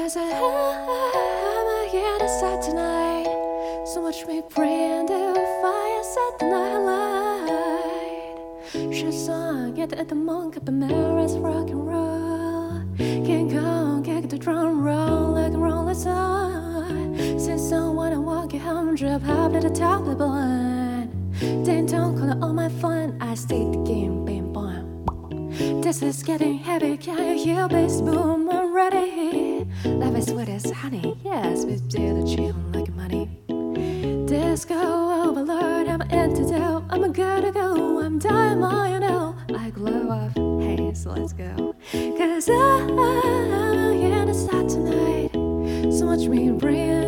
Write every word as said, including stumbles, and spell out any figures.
Cause I, I'm here to start tonight. So watch me brand new fire set the night light. She's song, get at the monk up in mirrors, rock and roll. Can't go, kick the drum roll, like a roll it's on. Since someone I walk it home, drop up to the top of the blind. Then don't call it all my fun, I stayed the game, bam bam. This is getting heavy, can you hear bass boom? I'm ready. Life is sweet as honey, yes, we do the chill like money. Disco overload, I'm antidote, I'm good to go, I'm diamond, you know. I glow up, hey, so let's go. Cause I, I'm here to start tonight. So watch me bring